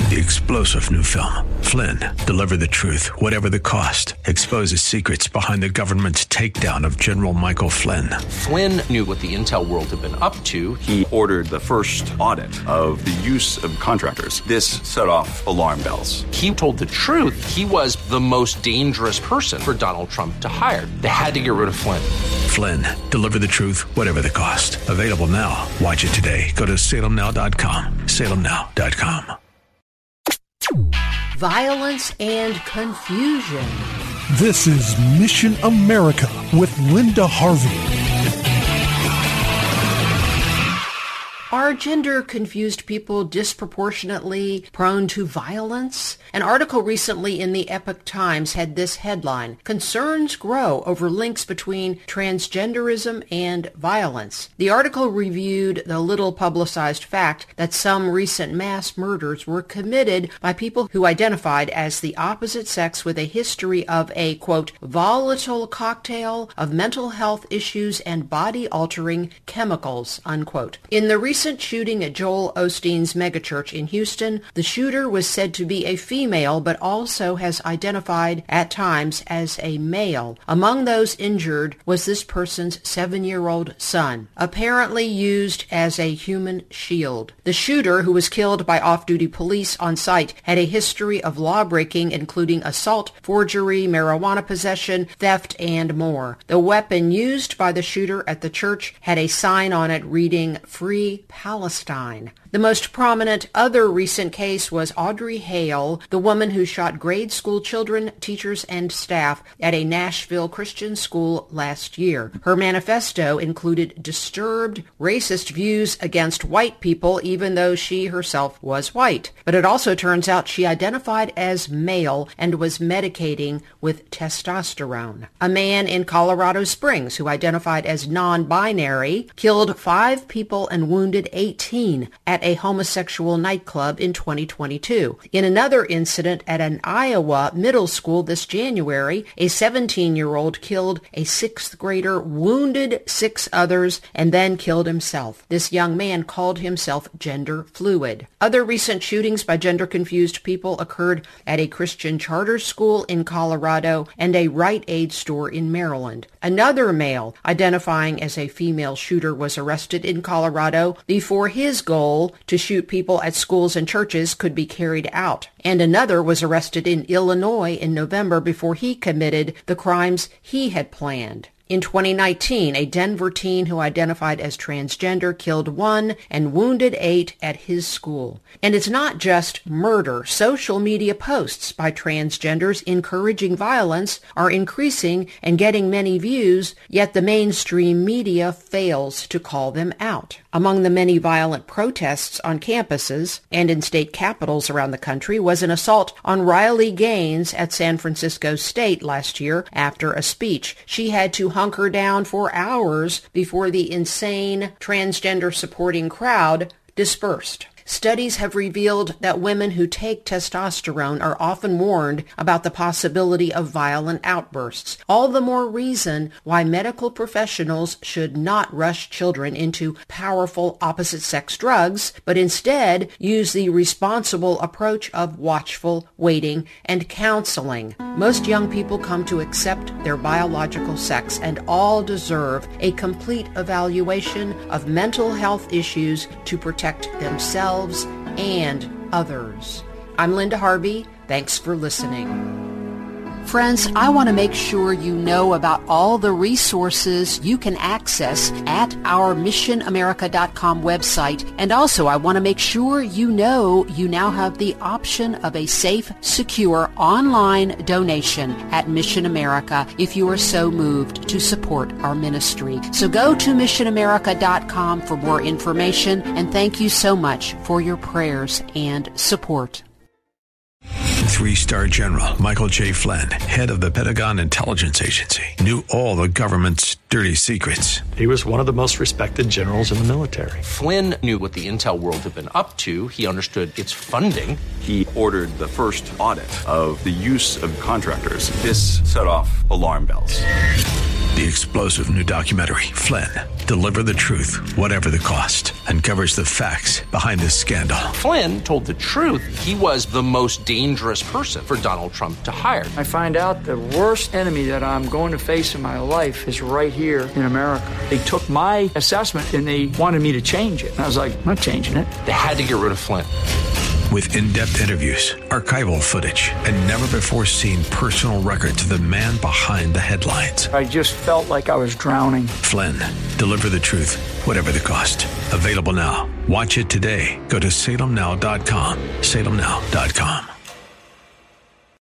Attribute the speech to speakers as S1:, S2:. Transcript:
S1: The explosive new film, Flynn, Deliver the Truth, Whatever the Cost, exposes secrets behind the government's takedown of General Michael Flynn.
S2: Flynn knew what the intel world had been up to.
S3: He ordered the first audit of the use of contractors. This set off alarm bells.
S2: He told the truth. He was the most dangerous person for Donald Trump to hire. They had to get rid of Flynn.
S1: Flynn, Deliver the Truth, Whatever the Cost. Available now. Watch it today. Go to salemnow.com. salemnow.com.
S4: Violence and confusion.
S5: This is Mission America with Linda Harvey.
S4: Are gender-confused people disproportionately prone to violence? An article recently in the Epoch Times had this headline: Concerns grow over links between transgenderism and violence. The article reviewed the little-publicized fact that some recent mass murders were committed by people who identified as the opposite sex with a history of a, quote, volatile cocktail of mental health issues and body-altering chemicals, unquote. In the recent shooting at Joel Osteen's megachurch in Houston, the shooter was said to be a female, but also has identified at times as a male. Among those injured was this person's 7-year-old son, apparently used as a human shield. The shooter, who was killed by off-duty police on site, had a history of law-breaking, including assault, forgery, marijuana possession, theft, and more. The weapon used by the shooter at the church had a sign on it reading, "Free Palestine." The most prominent other recent case was Audrey Hale, the woman who shot grade school children, teachers, and staff at a Nashville Christian school last year. Her manifesto included disturbed, racist views against white people, even though she herself was white. But it also turns out she identified as male and was medicating with testosterone. A man in Colorado Springs who identified as non-binary killed 5 people and wounded 18 at a homosexual nightclub in 2022. In another incident at an Iowa middle school this January, a 17-year-old killed a 6th grader, wounded 6 others, and then killed himself. This young man called himself gender fluid. Other recent shootings by gender-confused people occurred at a Christian charter school in Colorado and a Rite Aid store in Maryland. Another male identifying as a female shooter was arrested in Colorado before his goal to shoot people at schools and churches could be carried out. And another was arrested in Illinois in November before he committed the crimes he had planned. In 2019, a Denver teen who identified as transgender killed 1 and wounded 8 at his school. And it's not just murder. Social media posts by transgenders encouraging violence are increasing and getting many views, yet the mainstream media fails to call them out. Among the many violent protests on campuses and in state capitals around the country was an assault on Riley Gaines at San Francisco State last year after a speech. She had to hunker down for hours before the insane transgender-supporting crowd dispersed. Studies have revealed that women who take testosterone are often warned about the possibility of violent outbursts. All the more reason why medical professionals should not rush children into powerful opposite-sex drugs, but instead use the responsible approach of watchful waiting and counseling. Most young people come to accept their biological sex and all deserve a complete evaluation of mental health issues to protect themselves and others. I'm Linda Harvey. Thanks for listening. Friends, I want to make sure you know about all the resources you can access at our missionamerica.com website. And also, I want to make sure you know you now have the option of a safe, secure online donation at Mission America if you are so moved to support our ministry. So go to missionamerica.com for more information, and thank you so much for your prayers and support.
S1: 3-star General Michael J. Flynn, head of the Pentagon Intelligence Agency, knew all the government's dirty secrets.
S6: He was one of the most respected generals in the military.
S2: Flynn knew what the intel world had been up to. He understood its funding.
S3: He ordered the first audit of the use of contractors. This set off alarm bells.
S1: The explosive new documentary, Flynn, Deliver the truth, whatever the cost, uncovers the facts behind this scandal.
S2: Flynn told the truth. He was the most dangerous person for Donald Trump to hire.
S7: I find out the worst enemy that I'm going to face in my life is right here in America. They took my assessment and they wanted me to change it. And I was like, I'm not changing it.
S2: They had to get rid of Flynn.
S1: With in-depth interviews, archival footage, and never-before-seen personal records of the man behind the headlines.
S7: I just felt like I was drowning.
S1: Flynn, deliver the truth, whatever the cost. Available now. Watch it today. Go to salemnow.com. salemnow.com.